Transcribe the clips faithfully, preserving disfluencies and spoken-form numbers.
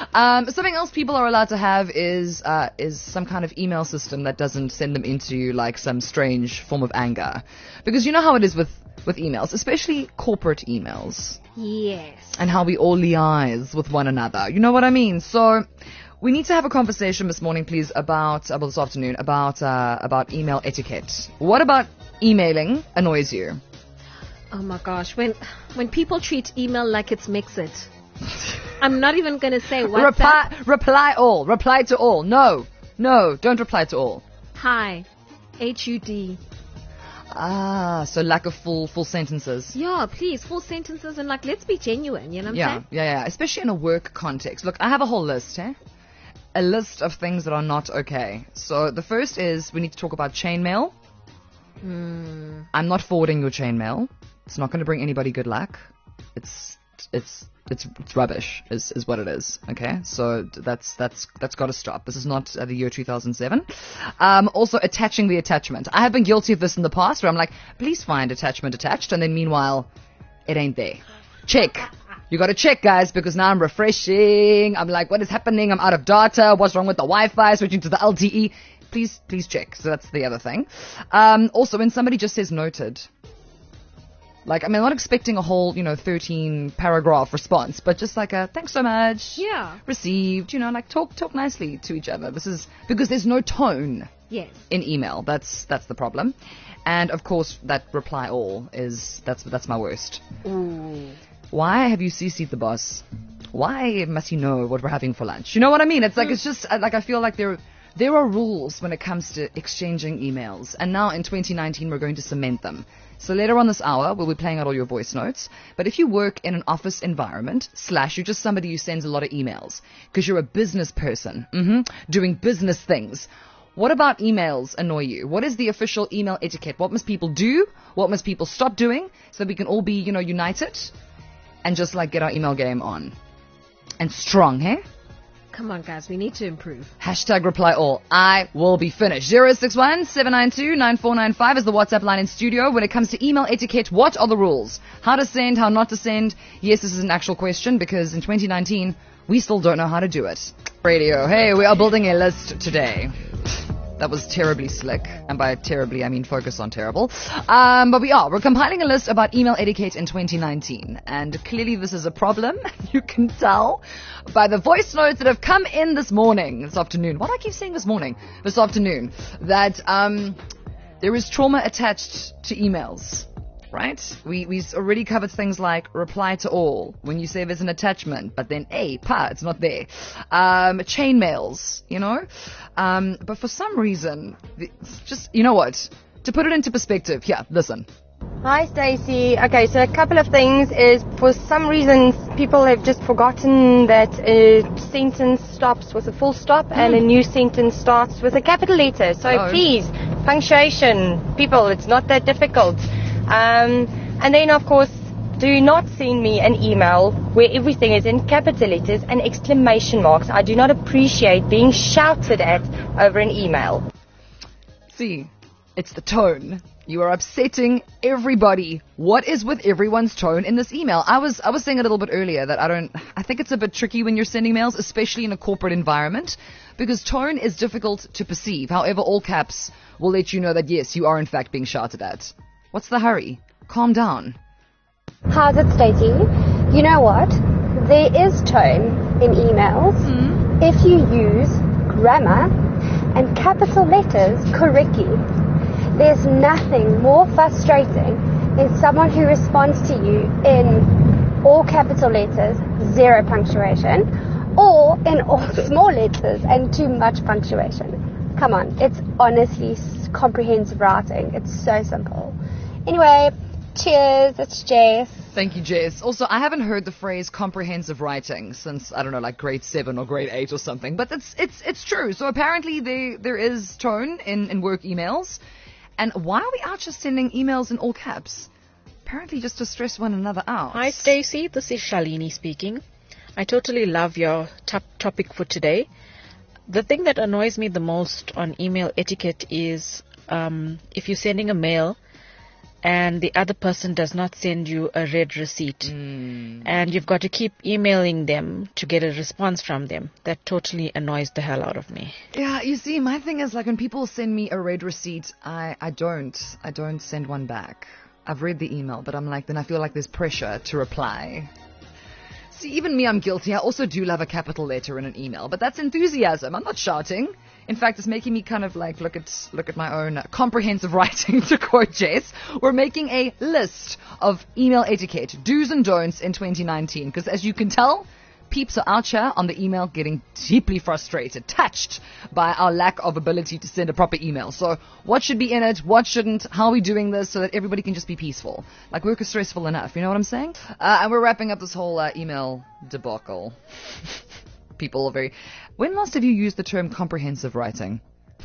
Um, something else people are allowed to have is uh, is some kind of email system that doesn't send them into like some strange form of anger, because you know how it is with with emails, especially corporate emails. Yes. And how we all liaise with one another. You know what I mean? So we need to have a conversation this morning, please, about, uh, well, this afternoon, about uh, about email etiquette. What about emailing annoys you? Oh my gosh, when when people treat email like it's Mix-It. I'm not even going to say WhatsApp. Reply, reply all. Reply to all. No. No, don't reply to all. Hi. H U D. Ah, so lack of full full sentences. Yeah, please, full sentences, and like, let's be genuine, you know what I'm Yeah, saying? yeah, yeah. Especially in a work context. Look, I have a whole list, eh? A list of things that are not okay. So the first is we need to talk about chainmail. Mm. I'm not forwarding your chainmail. It's not going to bring anybody good luck. It's it's it's it's rubbish. Is is what it is. Okay, so that's that's that's got to stop. This is not uh, the year two thousand seven. Um, also, attaching the attachment. I have been guilty of this in the past, where I'm like, please find attachment attached, and then meanwhile, it ain't there. Check. You got to check, guys, because now I'm refreshing. I'm like, what is happening? I'm out of data. What's wrong with the Wi-Fi? Switching to the L T E. Please, please check. So that's the other thing. Um, also, when somebody just says noted. Like, I mean, I'm not expecting a whole, you know, thirteen paragraph response, but just like a thanks so much. Yeah. Received, you know, like talk talk nicely to each other. This is because there's no tone. Yes. In email. That's that's the problem. And of course, that reply all is that's that's my worst. Ooh. Why have you C C'd the boss? Why must he know what we're having for lunch? You know what I mean? It's like, mm. it's just like I feel like there there are rules when it comes to exchanging emails, and now in twenty nineteen we're going to cement them. So later on this hour, we'll be playing out all your voice notes. But if you work in an office environment, slash, you're just somebody who sends a lot of emails, because you're a business person, mm-hmm, doing business things, what about emails annoy you? What is the official email etiquette? What must people do? What must people stop doing? So that we can all be, you know, united and just, like, get our email game on. And strong, hey? Come on, guys, we need to improve. Hashtag reply all. I will be finished. zero six one seven nine two nine four nine five is the WhatsApp line in studio. When it comes to email etiquette, what are the rules? How to send, how not to send? Yes, this is an actual question because in twenty nineteen, we still don't know how to do it. Radio. Hey, we are building a list today. That was terribly slick. And by terribly, I mean focus on terrible. Um, but we are. We're compiling a list about email etiquette in twenty nineteen. And clearly this is a problem. You can tell by the voice notes that have come in this morning, this afternoon. Why do I keep saying this morning? This afternoon. That um, there is trauma attached to emails. Right? We, we already covered things like reply to all when you say there's an attachment, but then, hey, pa, it's not there. Um, chain mails, you know? Um, but for some reason, it's just, you know what? To put it into perspective, here, listen. Hi, Stacey. Okay, so a couple of things is for some reasons people have just forgotten that a sentence stops with a full stop mm. and a new sentence starts with a capital letter. So oh. please, punctuation, people, it's not that difficult. Um, and then, of course, do not send me an email where everything is in capital letters and exclamation marks. I do not appreciate being shouted at over an email. See, it's the tone. You are upsetting everybody. What is with everyone's tone in this email? I was I was saying a little bit earlier that I don't. I think it's a bit tricky when you're sending mails, especially in a corporate environment, because tone is difficult to perceive. However, all caps will let you know that yes, you are in fact being shouted at. What's the hurry? Calm down. How's it, Stacey? You know what? There is tone in emails mm. if you use grammar and capital letters correctly. There's nothing more frustrating than someone who responds to you in all capital letters, zero punctuation, or in all small letters and too much punctuation. Come on, it's honestly comprehensive writing. It's so simple. Anyway, cheers, it's Jess. Thank you, Jess. Also, I haven't heard the phrase comprehensive writing since, I don't know, like grade seven or grade eight or something, but it's it's it's true. So apparently there there is tone in, in work emails. And why are we out just sending emails in all caps? Apparently just to stress one another out. Hi, Stacey. This is Shalini speaking. I totally love your top topic for today. The thing that annoys me the most on email etiquette is um, if you're sending a mail and the other person does not send you a red receipt. Mm. And you've got to keep emailing them to get a response from them. That totally annoys the hell out of me. Yeah, you see, my thing is like when people send me a red receipt, I, I don't, I don't send one back. I've read the email, but I'm like, then I feel like there's pressure to reply. See, even me, I'm guilty. I also do love a capital letter in an email, but that's enthusiasm. I'm not shouting. In fact, it's making me kind of like look at look at my own comprehensive writing, to quote Jess. We're making a list of email etiquette, do's and don'ts in twenty nineteen, because as you can tell, peeps are out here on the email getting deeply frustrated, touched by our lack of ability to send a proper email. So what should be in it? What shouldn't? How are we doing this so that everybody can just be peaceful? Like, work is stressful enough. You know what I'm saying? Uh, and we're wrapping up this whole uh, email debacle. People are very... When last have you used the term comprehensive writing?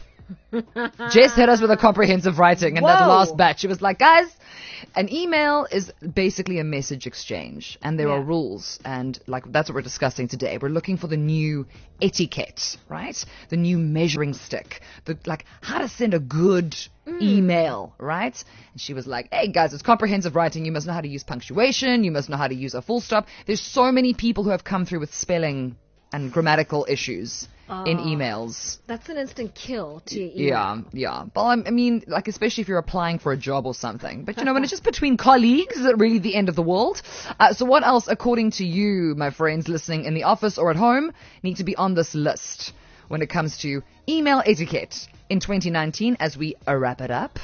Jess hit us with a comprehensive writing in that Whoa. last batch. She was like, guys, an email is basically a message exchange, and there Yeah. are rules, and like that's what we're discussing today. We're looking for the new etiquette, right? The new measuring stick, the like how to send a good email, right? And she was like, hey guys, it's comprehensive writing. You must know how to use punctuation. You must know how to use a full stop. There's so many people who have come through with spelling and grammatical issues in emails. That's an instant kill to your email. Yeah, yeah. Well, I I mean, like, especially if you're applying for a job or something. But, you know, when it's just between colleagues, is it really the end of the world? Uh, so what else, according to you, my friends listening in the office or at home, need to be on this list when it comes to email etiquette in twenty nineteen as we uh, wrap it up?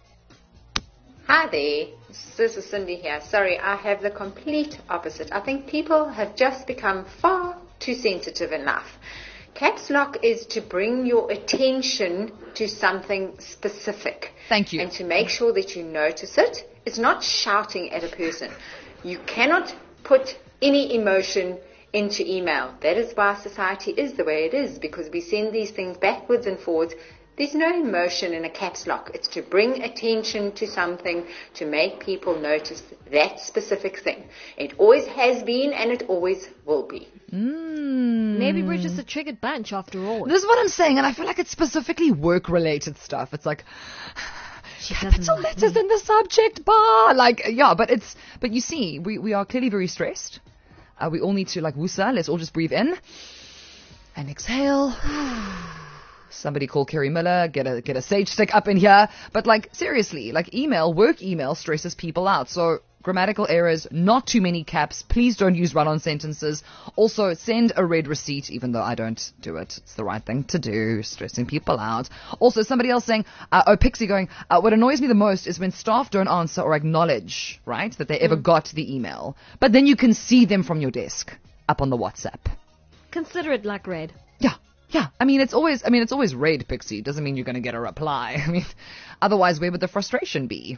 Hi there, this is Cindy here. Sorry, I have the complete opposite. I think people have just become far too sensitive in life. Caps lock is to bring your attention to something specific. Thank you. And to make sure that you notice it. It's not shouting at a person. You cannot put any emotion into email. That is why society is the way it is, because we send these things backwards and forwards. There's no emotion in a caps lock. It's to bring attention to something, to make people notice that specific thing. It always has been and it always will be. Mm. Maybe we're just a triggered bunch after all. This is what I'm saying, and I feel like it's specifically work-related stuff. It's like She doesn't capital like letters me. in the subject bar. Like, yeah, but it's, but you see, we, we are clearly very stressed. Uh, we all need to, like, woosah. Let's all just breathe in and exhale. Somebody call Kerry Miller, get a get a sage stick up in here. But like seriously, like email, work email stresses people out. So grammatical errors, not too many caps. Please don't use run-on sentences. Also, send a red receipt, even though I don't do it. It's the right thing to do, stressing people out. Also, somebody else saying, uh, oh, Pixie going, uh, what annoys me the most is when staff don't answer or acknowledge, right, that they ever got the email. But then you can see them from your desk up on the WhatsApp. Consider it like read. Yeah. Yeah, I mean, it's always, I mean, it's always read, Pixie. Doesn't mean you're going to get a reply. I mean, otherwise, where would the frustration be?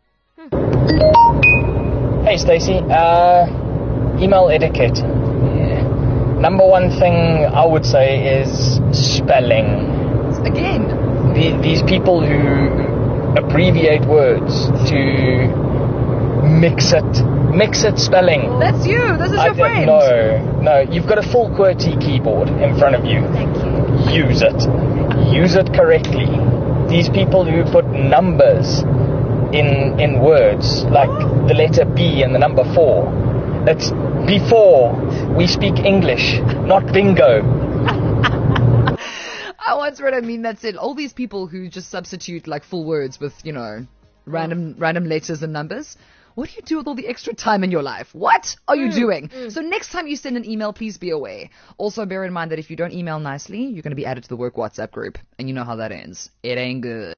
Hey, Stacey. Uh, email etiquette. Yeah. Number one thing I would say is spelling. Again. The, these people who abbreviate words to mix it, mix it spelling. That's you. This is I your don't- friend. No, no. You've got a full QWERTY keyboard in front of you. Thank you. Use it. Use it correctly. These people who put numbers in in words, like the letter B and the number four, it's before we speak English, not bingo. I once read a meme that said all these people who just substitute like full words with, you know, random random letters and numbers. What do you do with all the extra time in your life? What are you doing? So next time you send an email, please be aware. Also bear in mind that if you don't email nicely, you're going to be added to the work WhatsApp group. And you know how that ends. It ain't good.